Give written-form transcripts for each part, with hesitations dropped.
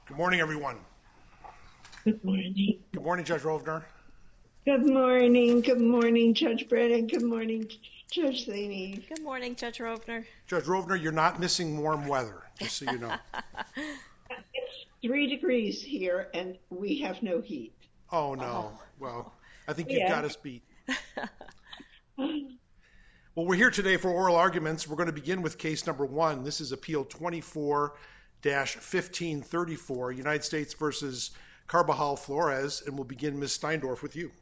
Good morning, everyone. Good morning. Good morning, Judge Rovner. Good morning. Good morning, Judge Brennan. Good morning, Judge Zaney. Good morning, Judge Rovner. Judge Rovner, you're not missing warm weather, just so you know. It's 3 degrees here, and we have no heat. Oh, no. Well, I think you've got us beat. Well, we're here today for oral arguments. We're going to begin with case number 1. This is Appeal 24-1534, United States versus Carbajal Flores, and we'll begin, Ms. Steindorf, with you.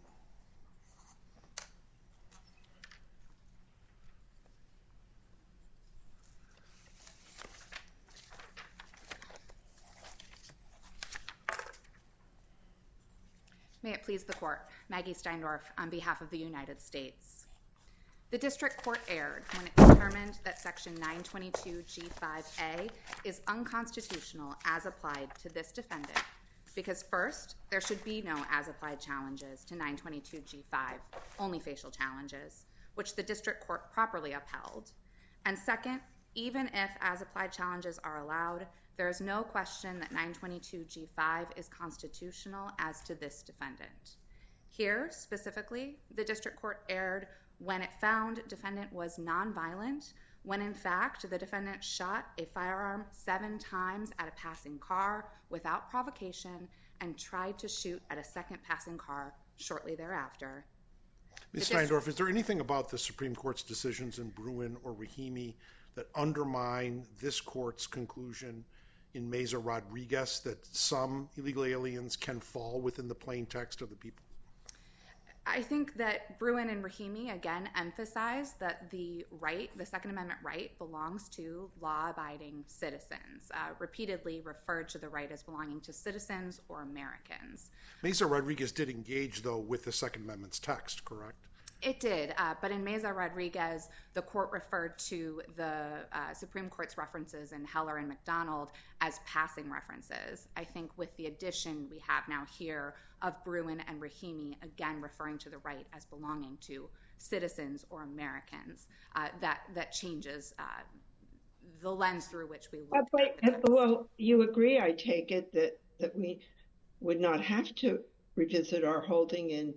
May it please the Court, Maggie Steindorf on behalf of the United States. The District Court erred when it determined that Section 922G5A is unconstitutional as applied to this defendant because first, there should be no as-applied challenges to 922G5, only facial challenges, which the District Court properly upheld. And second, even if as-applied challenges are allowed, there is no question that 922G5 is constitutional as to this defendant. Here, specifically, the District Court erred when it found defendant was nonviolent, when in fact the defendant shot a firearm 7 times at a passing car without provocation and tried to shoot at a second passing car shortly thereafter. Ms. Steindorf, is there anything about the Supreme Court's decisions in Bruin or Rahimi that undermine this court's conclusion in Meza Rodriguez that some illegal aliens can fall within the plain text of the people? I think that Bruin and Rahimi, again, emphasize that the Second Amendment right belongs to law-abiding citizens, repeatedly referred to the right as belonging to citizens or Americans. Meza Rodriguez did engage, though, with the Second Amendment's text, correct? It did, but in Meza Rodriguez, the court referred to the Supreme Court's references in Heller and McDonald as passing references. I think with the addition we have now here of Bruin and Rahimi, again referring to the right as belonging to citizens or Americans, that changes the lens through which we look at the text. Well, you agree, I take it, that we would not have to revisit our holding in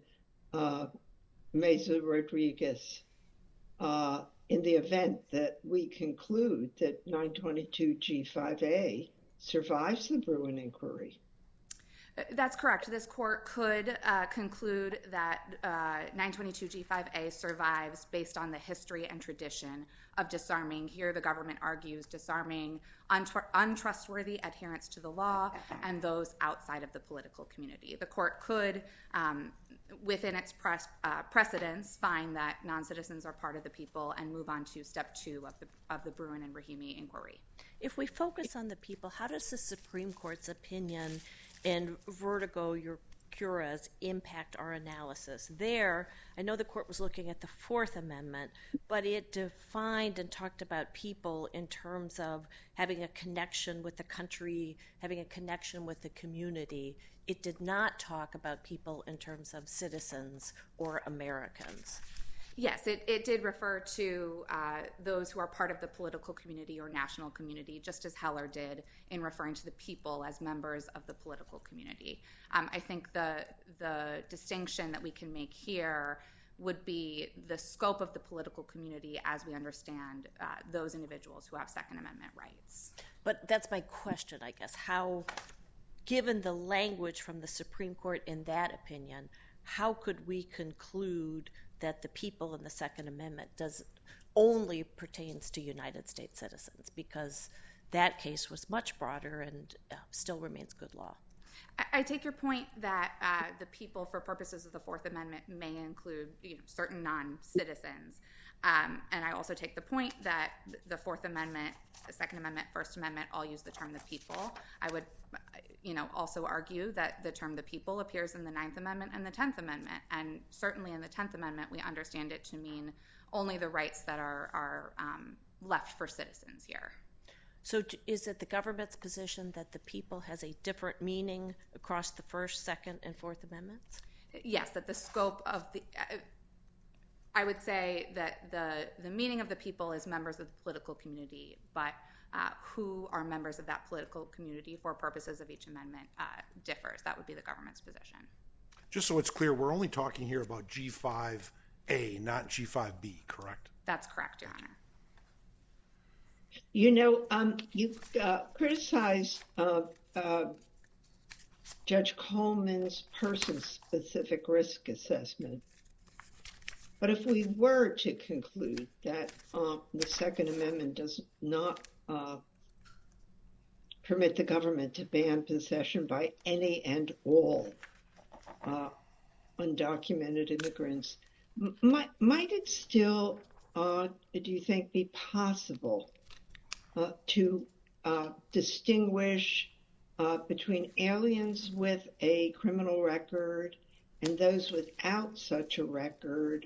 Meza Rodriguez in the event that we conclude that 922G5A survives the Bruin inquiry. That's correct. This court could conclude that 922G5A survives based on the history and tradition of disarming. Here the government argues disarming untrustworthy adherents to the law and those outside of the political community. The court could, within its precedents, find that non-citizens are part of the people and move on to step 2 of the Bruin and Rahimi inquiry. If we focus on the people, how does the Supreme Court's opinion in Vertigo Urquioras impact our analysis? There, I know the court was looking at the Fourth Amendment, but it defined and talked about people in terms of having a connection with the country, having a connection with the community. It did not talk about people in terms of citizens or Americans. Yes, it did refer to those who are part of the political community or national community, just as Heller did in referring to the people as members of the political community. I think the distinction that we can make here would be the scope of the political community as we understand those individuals who have Second Amendment rights. But that's my question, I guess. How, given the language from the Supreme Court in that opinion, how could we conclude that the people in the Second Amendment only pertains to United States citizens? Because that case was much broader and still remains good law. I take your point that the people, for purposes of the Fourth Amendment, may include certain non-citizens. And I also take the point that the Fourth Amendment, the Second Amendment, First Amendment all use the term the people. I would also argue that the term the people appears in the Ninth Amendment and the Tenth Amendment. And certainly in the Tenth Amendment, we understand it to mean only the rights that are left for citizens here. So is it the government's position that the people has a different meaning across the First, Second, and Fourth Amendments? Yes, that the scope of the... I would say that the meaning of the people is members of the political community, but who are members of that political community for purposes of each amendment differs. That would be the government's position. Just so it's clear, we're only talking here about G5A, not G5B, correct? That's correct, Your Honor. You know, you criticized Judge Coleman's person-specific risk assessment. But if we were to conclude that the Second Amendment does not permit the government to ban possession by any and all undocumented immigrants, might it still, do you think, be possible to distinguish between aliens with a criminal record and those without such a record,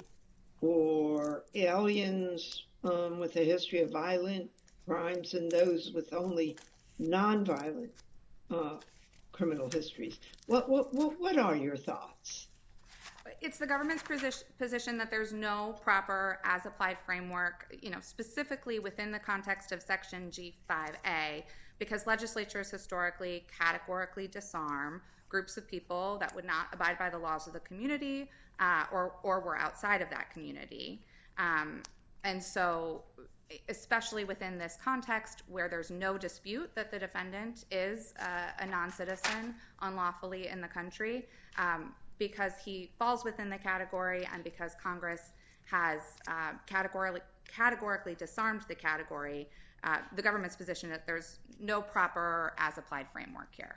or aliens with a history of violent crimes and those with only nonviolent criminal histories? What are your thoughts? It's the government's position that there's no proper as-applied framework, specifically within the context of Section G5A, because legislatures historically categorically disarm groups of people that would not abide by the laws of the community or were outside of that community. And so, especially within this context where there's no dispute that the defendant is a non-citizen unlawfully in the country, because he falls within the category and because Congress has categorically disarmed the category, the government's position that there's no proper as-applied framework here.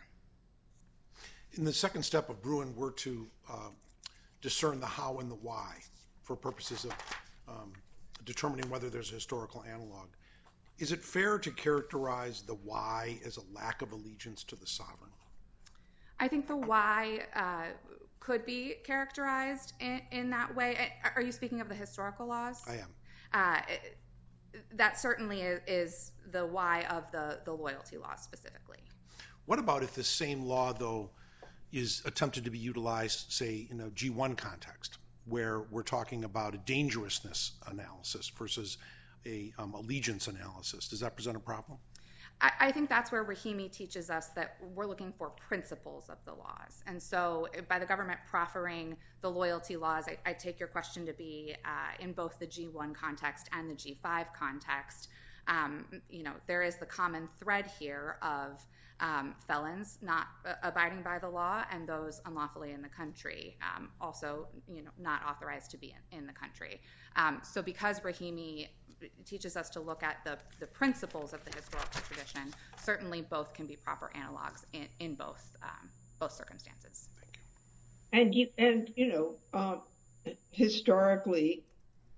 In the second step of Bruen, we're to discern the how and the why for purposes of determining whether there's a historical analog. Is it fair to characterize the why as a lack of allegiance to the sovereign? I think the why could be characterized in that way. Are you speaking of the historical laws? I am. That certainly is the why of the loyalty laws specifically. What about if this same law, though, is attempted to be utilized, say, in a G1 context, where we're talking about a dangerousness analysis versus a allegiance analysis? Does that present a problem? I think that's where Rahimi teaches us that we're looking for principles of the laws. And so by the government proffering the loyalty laws, I take your question to be in both the G1 context and the G5 context. There is the common thread here of felons not abiding by the law and those unlawfully in the country, also not authorized to be in the country. So because Rahimi teaches us to look at the principles of the historical tradition, certainly both can be proper analogs in both circumstances. Thank you. And historically,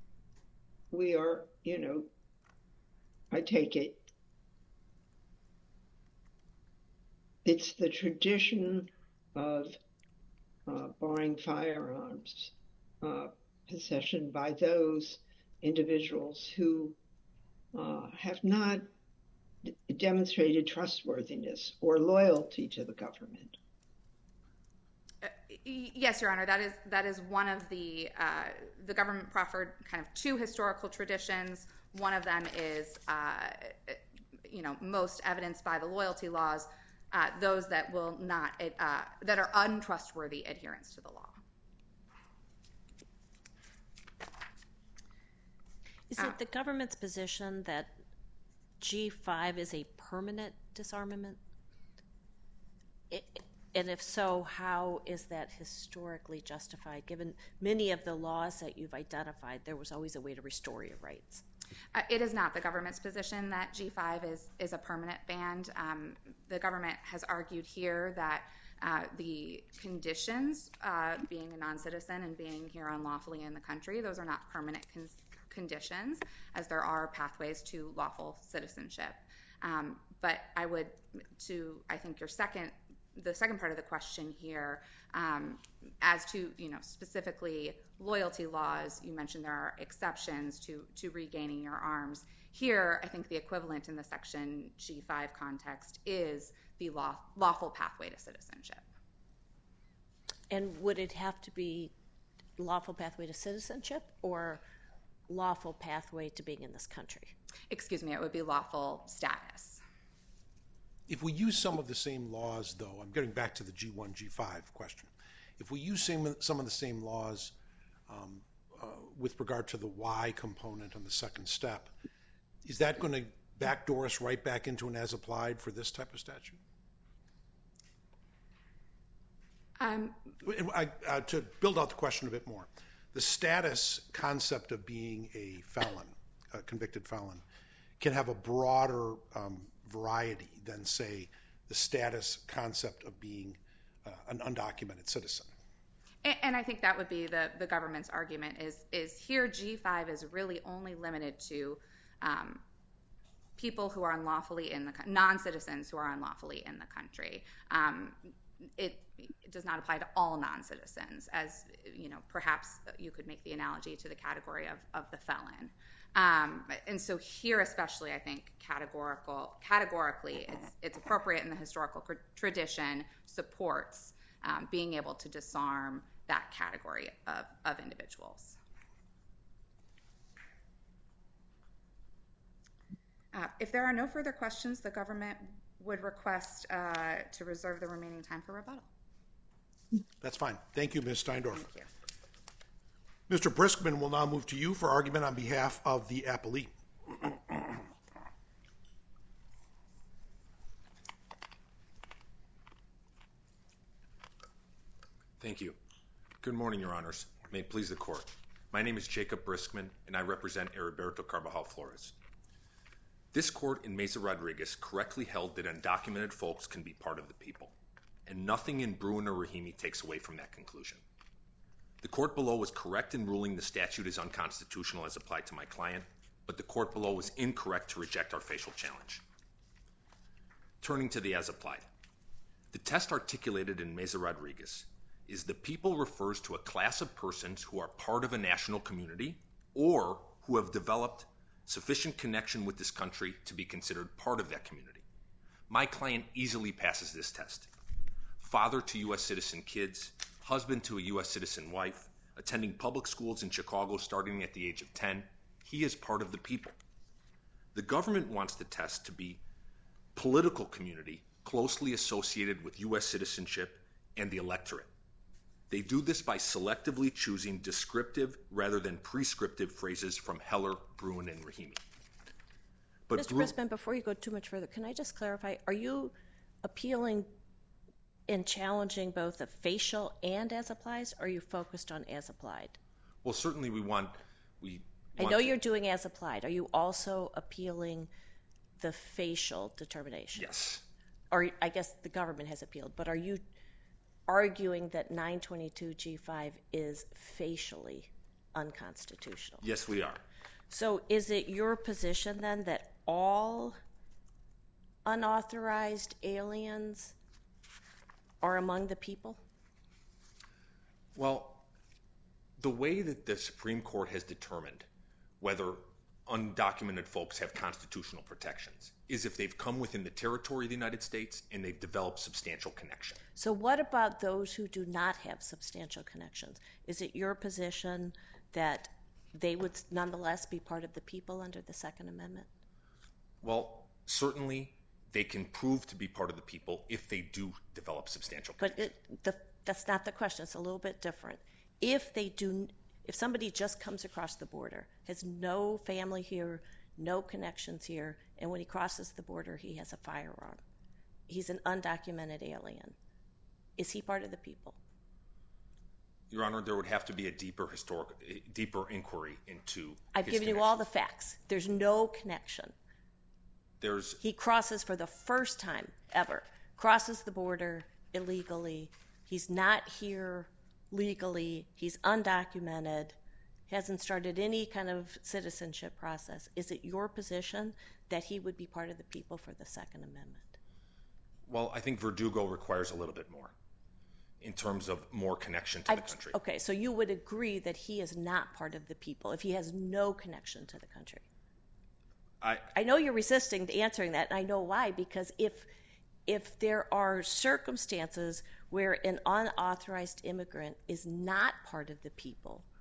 we are, I take it, it's the tradition of barring firearms possession by those individuals who have not demonstrated trustworthiness or loyalty to the government. Yes, Your Honor, that is one of the government proffered kind of two historical traditions. One of them is, most evidenced by the loyalty laws, those that will not, that are untrustworthy adherents to the law. Is it the government's position that G5 is a permanent disarmament? And if so, how is that historically justified? Given many of the laws that you've identified, there was always a way to restore your rights. It is not the government's position that G5 is a permanent ban. The government has argued here that the conditions, being a non-citizen and being here unlawfully in the country, those are not permanent conditions, as there are pathways to lawful citizenship. But I think the second part of the question here, as to specifically loyalty laws, you mentioned there are exceptions to regaining your arms. Here, I think the equivalent in the Section G5 context is the lawful pathway to citizenship. And would it have to be lawful pathway to citizenship, or lawful pathway to being in this country? Excuse me, it would be lawful status. If we use some of the same laws, though, I'm getting back to the G1, G5 question. If we use some of the same laws with regard to the Y component on the second step, is that going to backdoor us right back into an as-applied for this type of statute? To build out the question a bit more, the status concept of being a felon, a convicted felon, can have a broader variety than, say, the status concept of being an undocumented citizen. And I think that would be the government's argument is here G5 is really only limited to people who are unlawfully in the non-citizens who are unlawfully in the country. It does not apply to all non-citizens, as perhaps you could make the analogy to the category of the felon. And so here, especially, I think categorically, it's appropriate, and the historical tradition supports being able to disarm that category of individuals. If there are no further questions, the government would request to reserve the remaining time for rebuttal. That's fine. Thank you, Ms. Steindorf. Thank you. Mr. Briskman will now move to you for argument on behalf of the appellee. Thank you. Good morning, Your Honors. May it please the Court. My name is Jacob Briskman, and I represent Heriberto Carvajal Flores. This court in Mesa Rodriguez correctly held that undocumented folks can be part of the people, and nothing in Bruen or Rahimi takes away from that conclusion. The court below was correct in ruling the statute is unconstitutional as applied to my client, but the court below was incorrect to reject our facial challenge. Turning to the as applied. The test articulated in Mesa Rodriguez is the people refers to a class of persons who are part of a national community or who have developed sufficient connection with this country to be considered part of that community. My client easily passes this test. Father to U.S. citizen kids, husband to a U.S. citizen wife, attending public schools in Chicago starting at the age of 10, he is part of the people. The government wants the test to be political community closely associated with U.S. citizenship and the electorate. They do this by selectively choosing descriptive rather than prescriptive phrases from Heller, Bruen, and Rahimi. But Mr. Briskman, before you go too much further, can I just clarify, are you appealing and challenging both the facial and as applies, or are you focused on as applied? Well, certainly I know you're doing as applied. Are you also appealing the facial determination? Yes. Or I guess the government has appealed, but are you arguing that 922 G5 is facially unconstitutional? Yes, we are. So is it your position then that all unauthorized aliens are among the people? Well, the way that the Supreme Court has determined whether undocumented folks have constitutional protections is if they've come within the territory of the United States and they've developed substantial connection. So what about those who do not have substantial connections? Is it your position that they would nonetheless be part of the people under the Second Amendment? Well, certainly they can prove to be part of the people if they do develop substantial connection. But that's not the question. It's a little bit different. If somebody just comes across the border, has no family here, no connections here, and when he crosses the border, he has a firearm, he's an undocumented alien, is he part of the people? Your Honor, there would have to be a deeper inquiry into I've given you all the facts. There's no connection. He crosses for the first time ever, crosses the border illegally. He's not here legally. He's undocumented, hasn't started any kind of citizenship process. Is it your position that he would be part of the people for the Second Amendment? Well, I think Verdugo requires a little bit more in terms of more connection to the country. Okay, so you would agree that he is not part of the people if he has no connection to the country? I know you're resisting answering that, and I know why, because if there are circumstances where an unauthorized immigrant is not part of the people,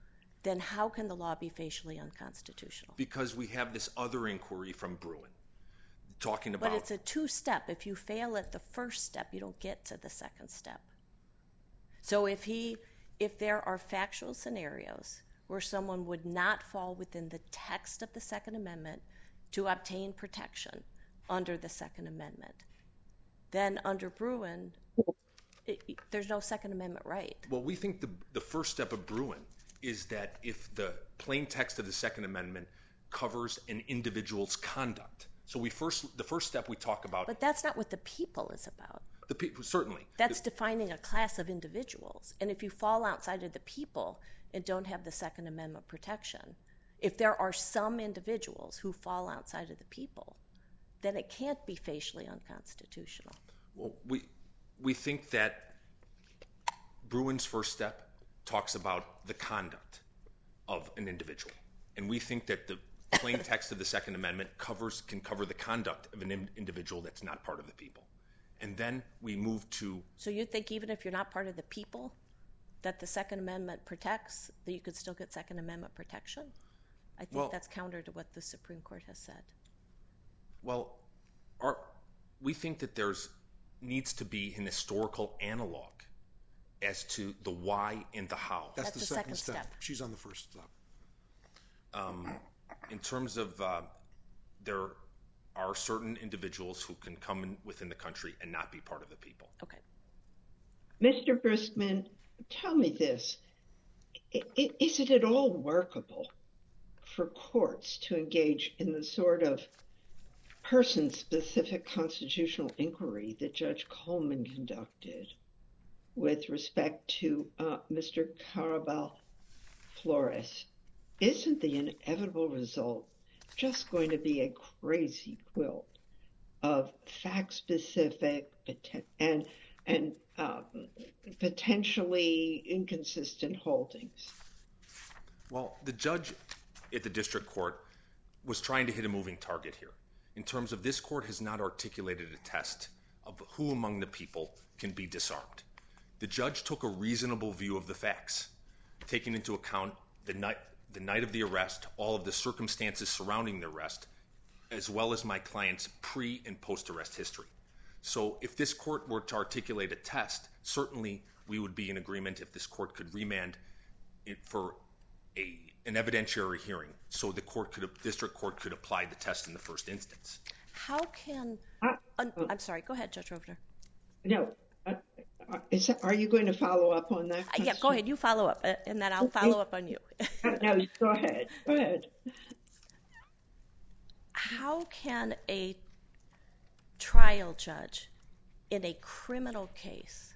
then how can the law be facially unconstitutional? Because we have this other inquiry from Bruin talking about... But it's a two-step. If you fail at the first step, you don't get to the second step. So if there are factual scenarios where someone would not fall within the text of the Second Amendment to obtain protection under the Second Amendment, then under Bruin, there's no Second Amendment right. Well, we think the first step of Bruin is that if the plain text of the Second Amendment covers an individual's conduct. So the first step we talk about... But that's not what the people is about. The people, certainly. That's defining a class of individuals. And if you fall outside of the people and don't have the Second Amendment protection, if there are some individuals who fall outside of the people, then it can't be facially unconstitutional. Well, we think that Bruin's first step talks about the conduct of an individual. And we think that the plain text of the Second Amendment can cover the conduct of an individual that's not part of the people. And then we move to... So you think even if you're not part of the people, that the Second Amendment protects, that you could still get Second Amendment protection? I think that's counter to what the Supreme Court has said. Well, we think that there's needs to be an historical analog as to the why and the how. That's the second step. She's on the first step. In terms of there are certain individuals who can come in within the country and not be part of the people. Okay. Mr. Briskman, tell me this. Is it at all workable for courts to engage in the sort of person-specific constitutional inquiry that Judge Coleman conducted with respect to Mr. Caraballo Flores? Isn't the inevitable result just going to be a crazy quilt of fact-specific and potentially inconsistent holdings? Well, the judge at the district court was trying to hit a moving target here. In terms of this court has not articulated a test of who among the people can be disarmed. The judge took a reasonable view of the facts, taking into account the night of the arrest, all of the circumstances surrounding the arrest, as well as my client's pre- and post-arrest history. So if this court were to articulate a test, certainly we would be in agreement if this court could remand it for an evidentiary hearing so the district court could apply the test in the first instance. How can... I'm sorry, go ahead, Judge Rovner. No. Are you going to follow up on that question? Yeah, go ahead. You follow up, and then I'll follow up on you. No, go ahead. Go ahead. How can a trial judge in a criminal case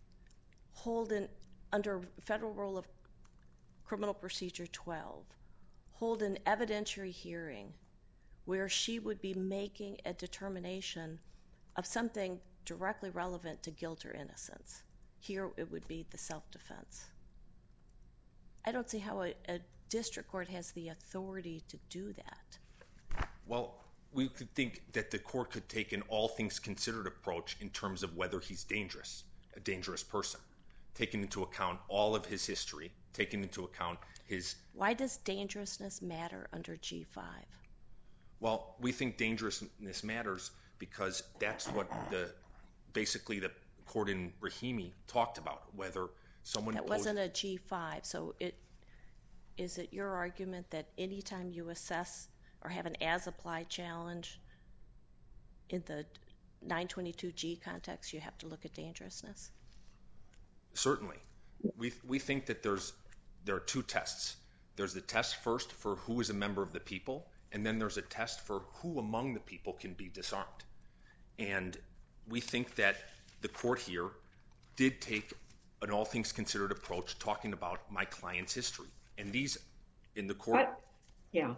under Federal Rule of Criminal Procedure 12, hold an evidentiary hearing where she would be making a determination of something directly relevant to guilt or innocence? Here it would be the self-defense. I don't see how a district court has the authority to do that. Well, we could think that the court could take an all things considered approach in terms of whether he's dangerous, a dangerous person, taking into account all of his history, taking into account his... Why does dangerousness matter under G5? Well, we think dangerousness matters because that's what basically the court in Rahimi talked about, whether someone... That wasn't a G5, so is it your argument that anytime you assess or have an as-applied challenge in the 922G context, you have to look at dangerousness? Certainly. We think that there are two tests. There's the test first for who is a member of the people, and then there's a test for who among the people can be disarmed. And we think that the court here did take an all things considered approach talking about my client's history. And these in the court... Yeah.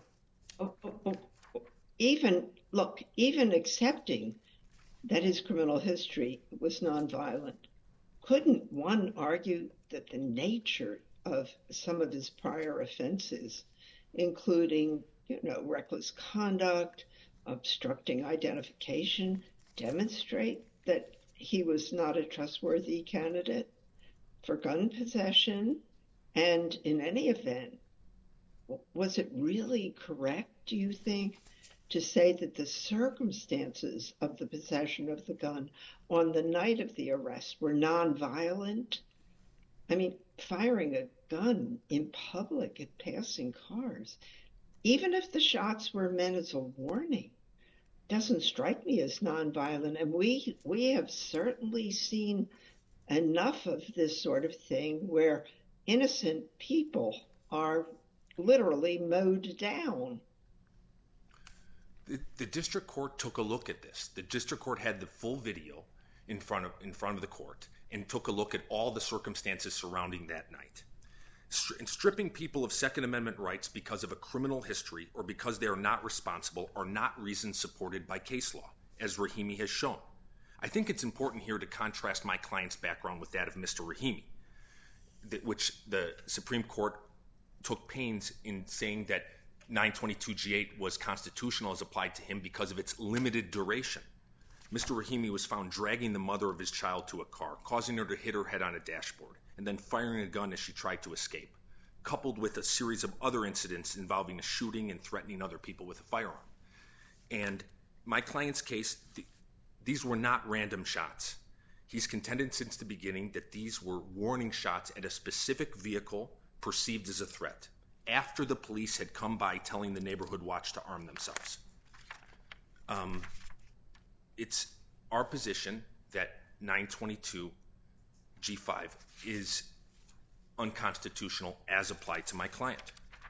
Even accepting that his criminal history was nonviolent, couldn't one argue that the nature of some of his prior offenses, including, reckless conduct, obstructing identification, demonstrate that he was not a trustworthy candidate for gun possession? And in any event, was it really correct, do you think, to say that the circumstances of the possession of the gun on the night of the arrest were nonviolent? I mean, firing a gun in public at passing cars, even if the shots were meant as a warning, doesn't strike me as nonviolent. And we have certainly seen enough of this sort of thing where innocent people are literally mowed down. The district court took a look at this. The district court had the full video in front of the court and took a look at all the circumstances surrounding that night. And stripping people of Second Amendment rights because of a criminal history or because they are not responsible are not reasons supported by case law, as Rahimi has shown. I think it's important here to contrast my client's background with that of Mr. Rahimi, which the Supreme Court took pains in saying that 922G8 was constitutional as applied to him because of its limited duration. Mr. Rahimi was found dragging the mother of his child to a car, causing her to hit her head on a dashboard, and then firing a gun as she tried to escape, coupled with a series of other incidents involving a shooting and threatening other people with a firearm. And my client's case, these were not random shots. He's contended since the beginning that these were warning shots at a specific vehicle perceived as a threat, after the police had come by telling the neighborhood watch to arm themselves. It's our position that 922G5 is unconstitutional as applied to my client.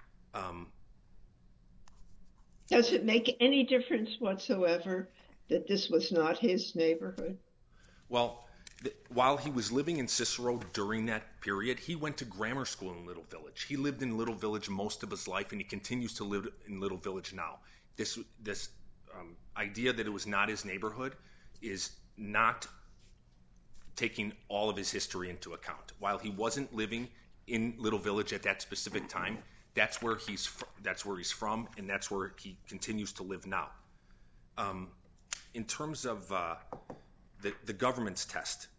Does it make any difference whatsoever that this was not his neighborhood? Well, while he was living in Cicero during that period, he went to grammar school in Little Village. He lived in Little Village most of his life, and he continues to live in Little Village now. This idea that it was not his neighborhood is not taking all of his history into account. While he wasn't living in Little Village at that specific time, that's where he's from, and that's where he continues to live now. In terms of the government's test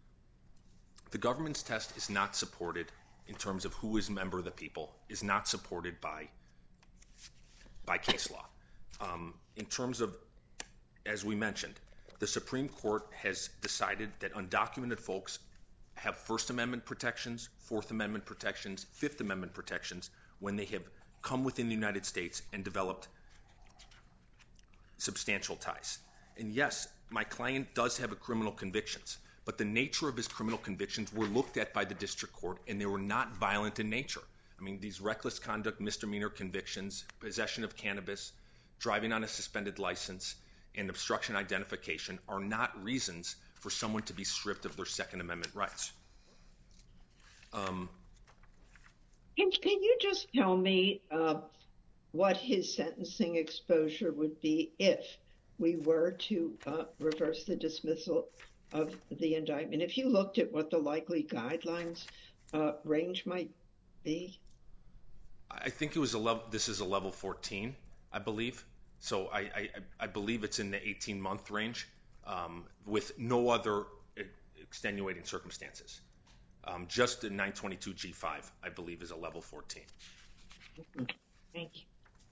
is not supported in terms of who is a member of the people, is not supported by case law. In terms of, as we mentioned, the Supreme Court has decided that undocumented folks have First Amendment protections, Fourth Amendment protections, Fifth Amendment protections when they have come within the United States and developed substantial ties. And yes, my client does have criminal convictions, but the nature of his criminal convictions were looked at by the district court, and they were not violent in nature. I mean, these reckless conduct misdemeanor convictions, possession of cannabis, driving on a suspended license, and obstruction identification are not reasons for someone to be stripped of their Second Amendment rights. Can you just tell me what his sentencing exposure would be if we were to reverse the dismissal of the indictment? If you looked at what the likely guidelines range might be? I think it was this is a level 14, I believe. So I believe it's in the 18-month range with no other extenuating circumstances. Just the 922G5, I believe, is a level 14. Thank you.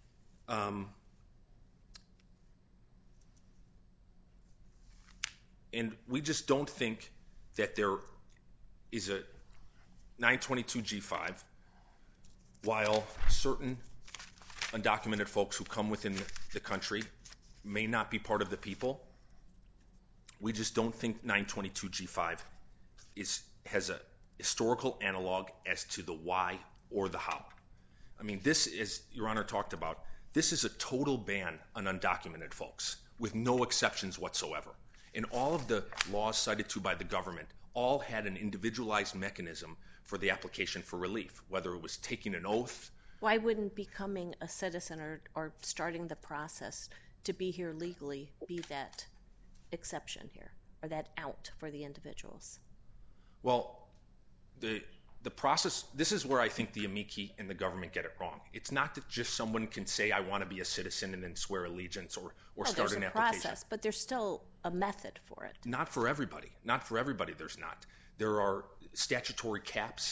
And we just don't think that there is a 922G5, while certain undocumented folks who come within the country may not be part of the people. We just don't think 922G5 has a historical analog as to the why or the how. I mean, this is, Your Honor talked about, this is a total ban on undocumented folks with no exceptions whatsoever. And all of the laws cited to by the government all had an individualized mechanism for the application for relief, whether it was taking an oath. Why wouldn't becoming a citizen or starting the process to be here legally be that exception here, or that out for the individuals? Well, the process, this is where I think the amici and the government get it wrong. It's not that just someone can say, I want to be a citizen and then swear allegiance or start an application. There's a process, but there's still a method for it. Not for everybody. Not for everybody, there's not. There are statutory caps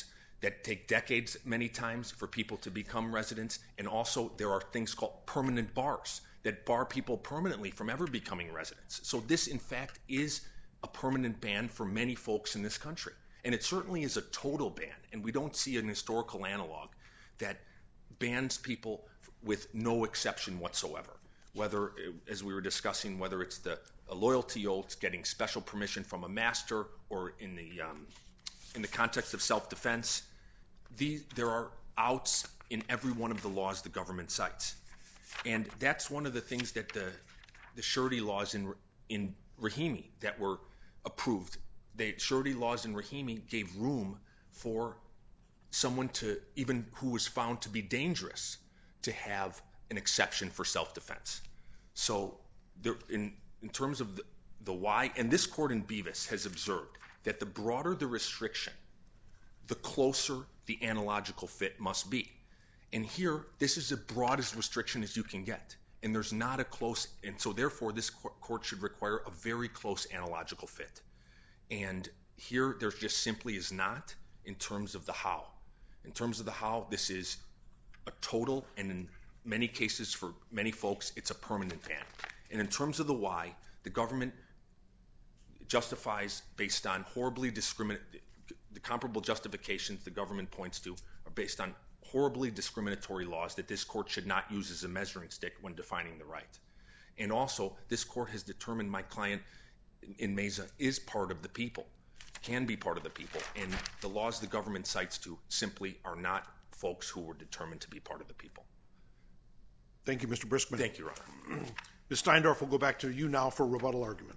that take decades many times for people to become residents. And also there are things called permanent bars that bar people permanently from ever becoming residents. So this, in fact, is a permanent ban for many folks in this country. And it certainly is a total ban. And we don't see an historical analog that bans people with no exception whatsoever. Whether, as we were discussing, whether it's a loyalty oath, getting special permission from a master, or in the context of self-defense, there are outs in every one of the laws the government cites. And that's one of the things that the surety laws in Rahimi that were approved. The surety laws in Rahimi gave room for someone to, even who was found to be dangerous, to have an exception for self-defense. So in terms of the why, and this court in Bevis has observed that the broader the restriction, the closer the analogical fit must be. And here, this is the broadest restriction as you can get. And there's not a close, and so therefore this court should require a very close analogical fit. And here, there just simply is not in terms of the how. In terms of the how, this is a total, and in many cases for many folks, it's a permanent ban. And in terms of the why, the government justifies based on the comparable justifications the government points to are based on horribly discriminatory laws that this court should not use as a measuring stick when defining the right. And also, this court has determined my client in Meza is part of the people, can be part of the people, and the laws the government cites to simply are not folks who were determined to be part of the people. Thank you, Mr. Briskman. Thank you, Your Honor. Ms. Steindorf, we'll go back to you now for a rebuttal argument.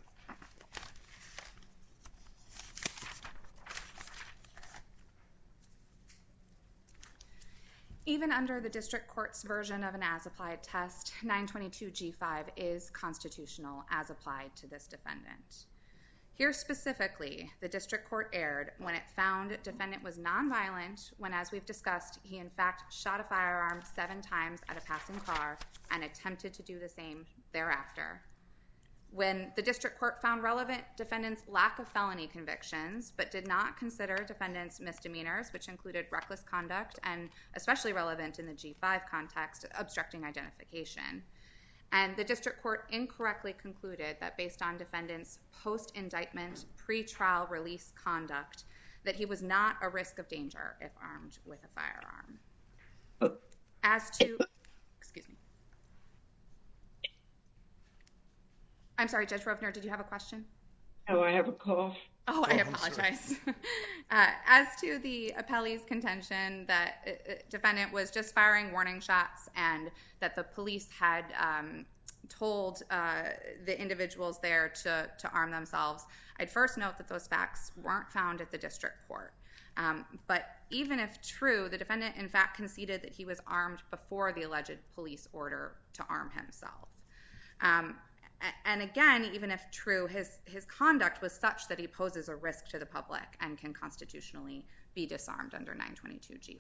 Even under the district court's version of an as-applied test, 922G5 is constitutional as applied to this defendant. Here specifically, the district court erred when it found defendant was nonviolent when, as we've discussed, he in fact shot a firearm 7 times at a passing car and attempted to do the same thereafter. When the district court found relevant defendant's lack of felony convictions, but did not consider defendant's misdemeanors, which included reckless conduct and, especially relevant in the G5 context, obstructing identification. And the district court incorrectly concluded that based on defendant's post-indictment, pre-trial release conduct, that he was not a risk of danger if armed with a firearm. As to, excuse me. I'm sorry, Judge Rovner, did you have a question? Oh, I have a cough. Oh, I apologize. As to the appellee's contention that defendant was just firing warning shots and that the police had told the individuals there to arm themselves, I'd first note that those facts weren't found at the district court. But even if true, the defendant in fact conceded that he was armed before the alleged police order to arm himself. And again, even if true, his conduct was such that he poses a risk to the public and can constitutionally be disarmed under 922G5.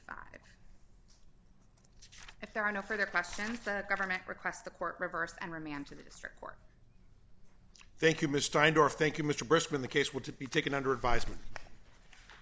If there are no further questions, the government requests the court reverse and remand to the district court. Thank you, Ms. Steindorf. Thank you, Mr. Briskman. The case will be taken under advisement.